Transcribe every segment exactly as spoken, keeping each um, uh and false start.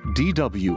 D W.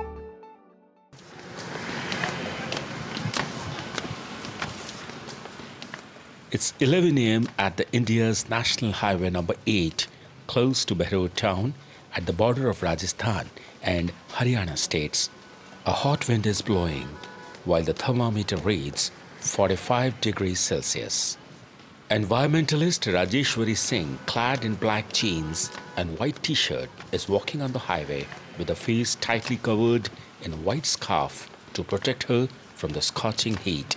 It's eleven a m at the India's National Highway number eight, close to Behror town, at the border of Rajasthan and Haryana states. A hot wind is blowing, while the thermometer reads forty-five degrees Celsius. Environmentalist Rajeshwari Singh, clad in black jeans and white t-shirt, is walking on the highway with her face tightly covered in a white scarf to protect her from the scorching heat.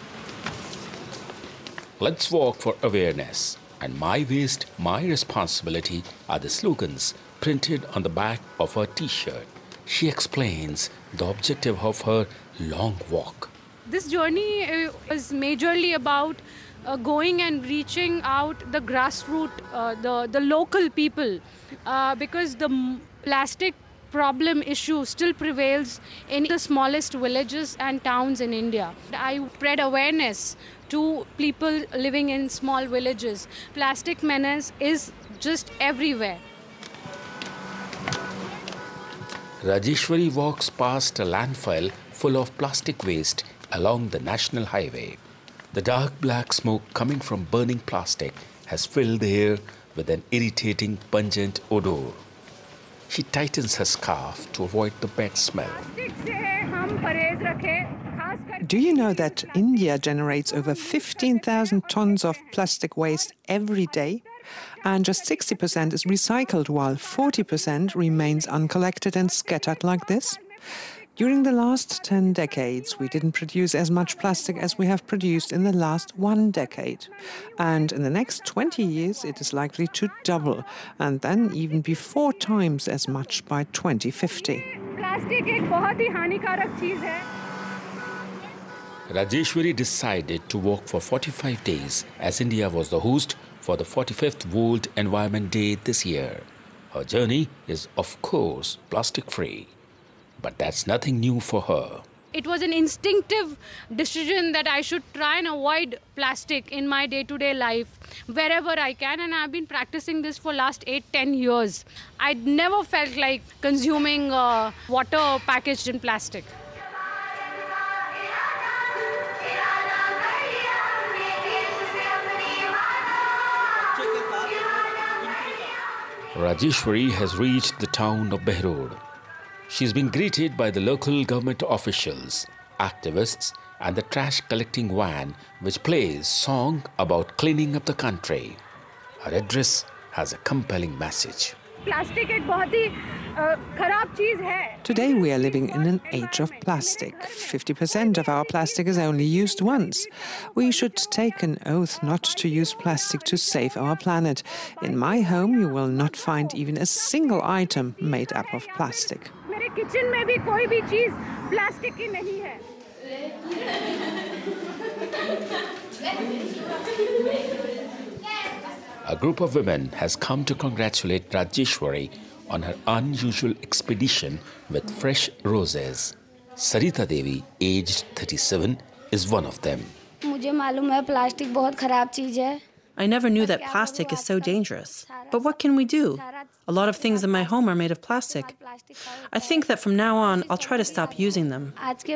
Let's walk for awareness, and my waste, my responsibility are the slogans printed on the back of her t-shirt. She explains the objective of her long walk. This journey is majorly about uh, going and reaching out the grassroots, uh, the, the local people, uh, because the m- plastic problem issue still prevails in the smallest villages and towns in India. I spread awareness to people living in small villages. Plastic menace is just everywhere. Rajeshwari walks past a landfill full of plastic waste along the national highway. The dark black smoke coming from burning plastic has filled the air with an irritating, pungent odor. She tightens her scarf to avoid the bad smell. Do you know that India generates over fifteen thousand tons of plastic waste every day? And just sixty percent is recycled, while forty percent remains uncollected and scattered like this? During the last ten decades, we didn't produce as much plastic as we have produced in the last one decade. And in the next twenty years, it is likely to double, and then even be four times as much by twenty fifty. Rajeshwari decided to walk for forty-five days as India was the host for the forty-fifth World Environment Day this year. Her journey is, of course, plastic-free. But that's nothing new for her. It was an instinctive decision that I should try and avoid plastic in my day-to-day life wherever I can, and I've been practicing this for last eight, ten years. I'd never felt like consuming uh, water packaged in plastic. Rajeshwari has reached the town of Behror. She's been greeted by the local government officials, activists, and the trash collecting van, which plays song about cleaning up the country. Her address has a compelling message. Today we are living in an age of plastic. fifty percent of our plastic is only used once. We should take an oath not to use plastic to save our planet. In my home, you will not find even a single item made up of plastic. A group of women has come to congratulate Rajeshwari on her unusual expedition with fresh roses. Sarita Devi, aged thirty-seven, is one of them. I never knew that plastic is so dangerous. But what can we do? A lot of things in my home are made of plastic. I think that from now on, I'll try to stop using them.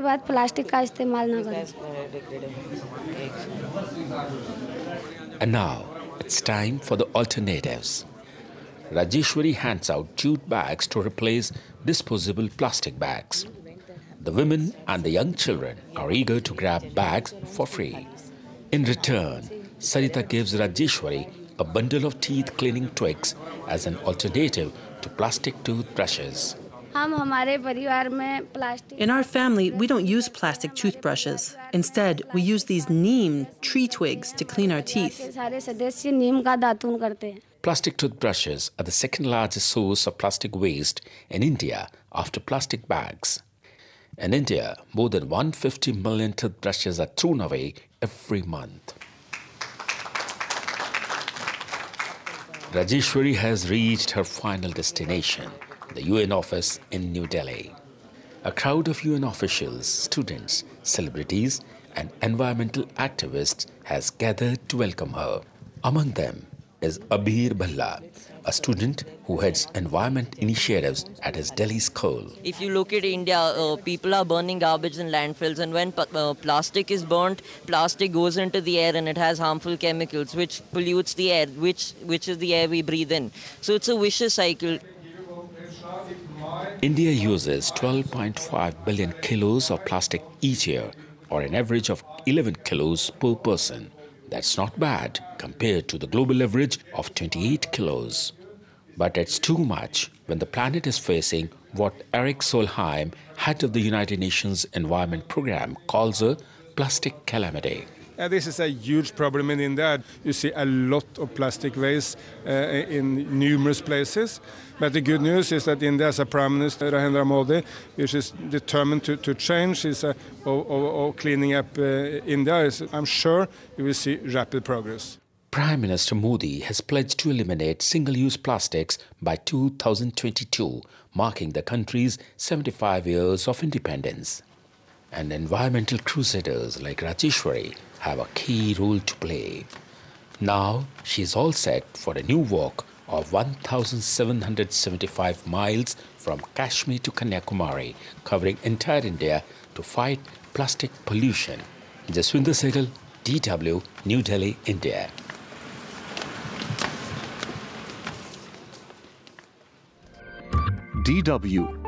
And now, it's time for the alternatives. Rajeshwari hands out jute bags to replace disposable plastic bags. The women and the young children are eager to grab bags for free. In return, Sarita gives Rajeshwari a bundle of teeth cleaning twigs as an alternative to plastic toothbrushes. In our family, we don't use plastic toothbrushes. Instead, we use these neem tree twigs to clean our teeth. Plastic toothbrushes are the second largest source of plastic waste in India after plastic bags. In India, more than one hundred fifty million toothbrushes are thrown away every month. Rajeshwari has reached her final destination, the U N office in New Delhi. A crowd of U N officials, students, celebrities, and environmental activists has gathered to welcome her. Among them is Abir Bhalla, a student who heads environment initiatives at his Delhi school. If you look at India, uh, people are burning garbage in landfills, and when uh, plastic is burnt, plastic goes into the air and it has harmful chemicals which pollutes the air, which, which is the air we breathe in. So it's a vicious cycle. India uses twelve point five billion kilos of plastic each year, or an average of eleven kilos per person. That's not bad compared to the global average of twenty-eight kilos. But it's too much when the planet is facing what Erik Solheim, head of the United Nations Environment Programme, calls a plastic calamity. Uh, this is a huge problem in India. You see a lot of plastic waste uh, in numerous places. But the good news is that India has a Prime Minister, Narendra Modi, which is determined to, to change his uh, of, of, of cleaning up uh, India. I'm sure you will see rapid progress. Prime Minister Modi has pledged to eliminate single-use plastics by two thousand twenty-two, marking the country's seventy-five years of independence. And environmental crusaders like Rajeshwari have a key role to play. Now she's all set for a new walk of one thousand seven hundred seventy-five miles from Kashmir to Kanyakumari, covering entire India to fight plastic pollution. Jaswinder Sehgal, D W, New Delhi, India. D W